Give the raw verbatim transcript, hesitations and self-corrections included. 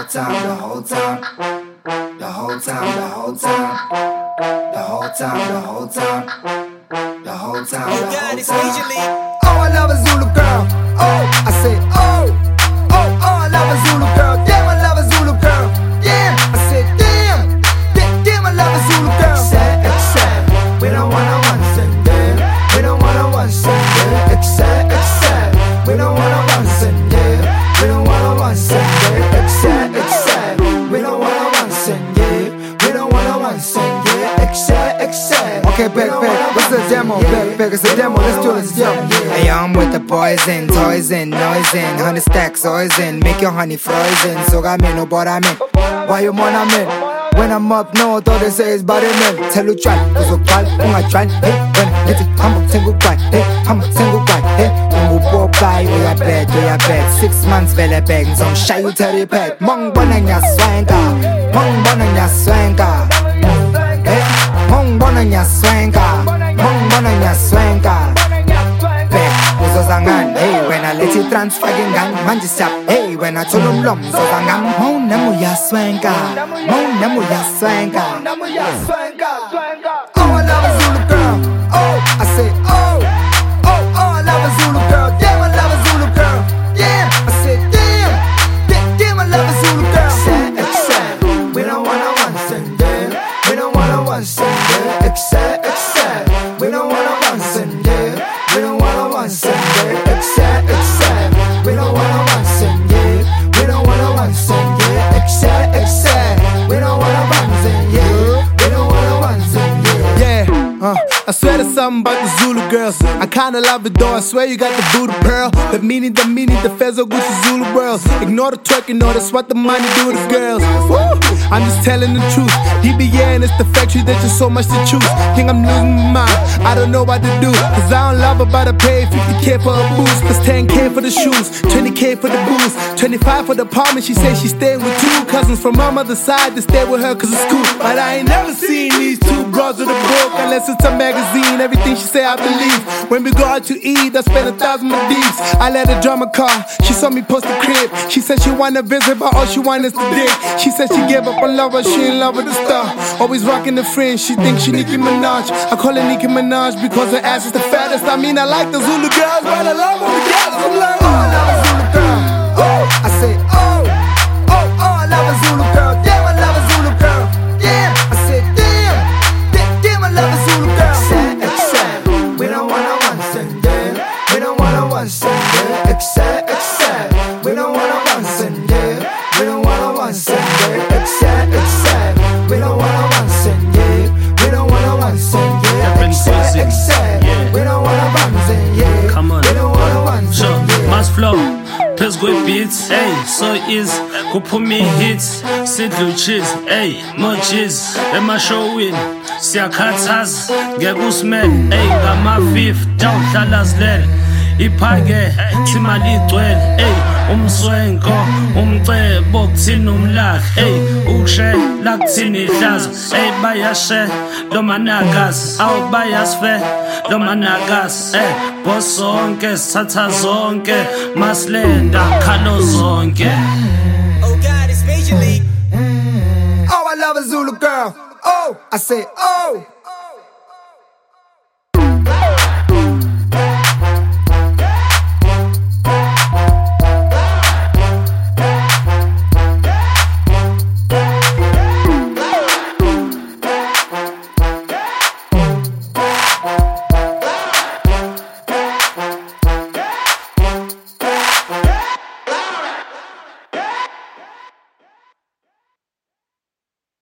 whole time, the whole time, the whole time, the whole time, the whole time, the whole time, the whole time, the whole time. Oh, I love a Zulu girl. Oh, I say oh, oh, oh, I love a Zulu girl. Damn, I love a Zulu girl. Yeah, I said damn, damn, damn, I love a Zulu girl. Except, except, we don't wanna one send it. We don't wanna one send it. Except, except, we don't wanna one send it. We don't wanna one send it. Except, except, we don't wanna one send it. We don't wanna one send it. Except, except. Okay, back, back. What's the demo? Back, back. It's a demo. Let's do this demo. Hey, I'm with the poison, toys in, noise in, hundred stacks, always in, make your honey frozen. So got me no but I'm in. Why you want I'm in? When I'm up north, all they say is body man. Tell you try, cause you try, kung I try. Hey, when I get it, I'm a single guy. Hey, I'm a single guy. Hey, I'm a poor guy. We are bad, we are bad. Six months, vele bang. Some shy you tell you pack. Mong bonang ya swanga. Mong bonang ya swanga. Hey, mong bonang ya swanga. Mong bonang ya swanga. Hey, when I let you transfer gang, man just up. Hey, when I told them lum, so gang, mon namu ya swanga, mon namu ya swanga. Oh, I love a Zulu girl. Oh, I say oh, oh, oh, I love a Zulu girl. Damn, I love a Zulu girl. Yeah, I said damn, damn, damn, I love a Zulu girl. Except, except, we don't wanna one send it. We don't wanna one send it. Except, except, we don't wanna one send it. We don't wanna one send it. Except, except, we don't wanna one send it. We don't wanna one send it. Except, except, we don't wanna one send it. We don't wanna one send it. Yeah, uh, I swear there's something about the Zulu girls. I kinda love it though, I swear you got the voodoo pearl. The meaning, the meaning, the Fezo Gucci Zulu girls. Ignore the twerking, no, that's what the money do to girls. Woo! I'm just telling the truth. D B N, it's the factory, there's just so much to choose. Think I'm losing my mind, I don't know what to do. Cause I don't love her, but I pay fifty K for a boost. Plus ten K for the shoes, twenty K for the booze, twenty-five for the apartment. She said she's staying with two cousins from my mother's side to stay with her cause it's cool. But I ain't never seen these two bros with a book unless it's a magazine. Everything she say I believe. When we go out to eat, I spend a thousand with these. I let her drive my car, she saw me post a crib. She said she wanna visit, but all she want is the dick. She said she gave up on love, but she in love with the star. Always rocking the fringe, she thinks she Nicki Minaj. I call her Nicki Minaj because her ass is the fattest. I mean I like the Zulu girls, but I love all the girls. I'm like, oh, I love a Zulu girl. Oh, I say oh, oh, oh, I love a Zulu girl. Damn, I love a Zulu girl. Yeah, I said damn, damn, damn, I love a Zulu girl. Except, except, we don't wanna one send it. We don't wanna one send it. Except, except, we don't wanna one send it. We don't wanna one send it. Except, except, we don't wanna one send it. We don't wanna one send it. Except, except, we don't wanna one send it. Come on, we don't wanna one send it. Must flow. Let's go beats, hey, so is go put me hits, sit blue cheese, hey, more cheese, let my show win. Siyakhathaz, ngekusmel, hey, ngama fifth, down hlalas lel. Iphake, timali igcwele, hey, umswenko, umcebo kuthina umlaka, hey, ukushela kuthina ihlazo, hey, bayashe, lo managazi, awu bayasfe, lo managazi, hey, bosonke, sithatha zonke, maslenda, khalo zonke. Oh God, it's Major League. Oh, I love a Zulu girl. Oh, I say oh.